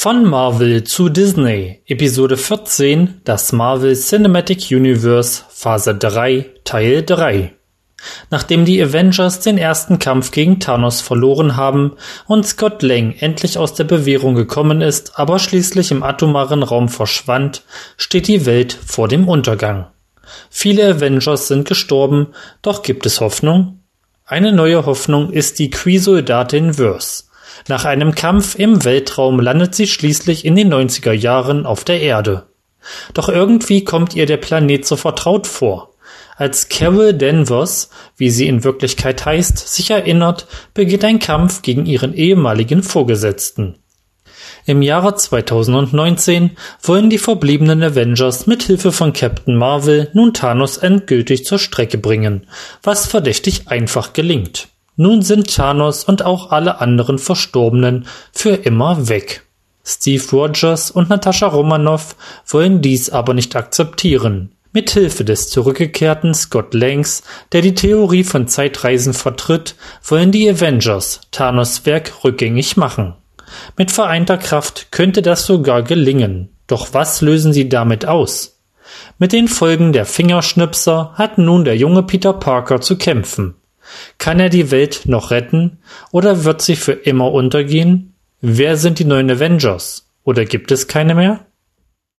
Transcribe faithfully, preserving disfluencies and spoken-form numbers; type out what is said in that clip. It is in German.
Von Marvel zu Disney, Episode vierzehn, das Marvel Cinematic Universe, Phase drei, Teil drei. Nachdem die Avengers den ersten Kampf gegen Thanos verloren haben und Scott Lang endlich aus der Bewährung gekommen ist, aber schließlich im atomaren Raum verschwand, steht die Welt vor dem Untergang. Viele Avengers sind gestorben, doch gibt es Hoffnung? Eine neue Hoffnung ist die Kree-Soldatin Verse. Nach einem Kampf im Weltraum landet sie schließlich in den neunziger Jahren auf der Erde. Doch irgendwie kommt ihr der Planet so vertraut vor. Als Carol Danvers, wie sie in Wirklichkeit heißt, sich erinnert, beginnt ein Kampf gegen ihren ehemaligen Vorgesetzten. Im Jahre zweitausendneunzehn wollen die verbliebenen Avengers mit Hilfe von Captain Marvel nun Thanos endgültig zur Strecke bringen, was verdächtig einfach gelingt. Nun sind Thanos und auch alle anderen Verstorbenen für immer weg. Steve Rogers und Natascha Romanoff wollen dies aber nicht akzeptieren. Mit Hilfe des zurückgekehrten Scott Langs, der die Theorie von Zeitreisen vertritt, wollen die Avengers Thanos' Werk rückgängig machen. Mit vereinter Kraft könnte das sogar gelingen. Doch was lösen sie damit aus? Mit den Folgen der Fingerschnipser hat nun der junge Peter Parker zu kämpfen. Kann er die Welt noch retten oder wird sie für immer untergehen? Wer sind die neuen Avengers? Oder gibt es keine mehr?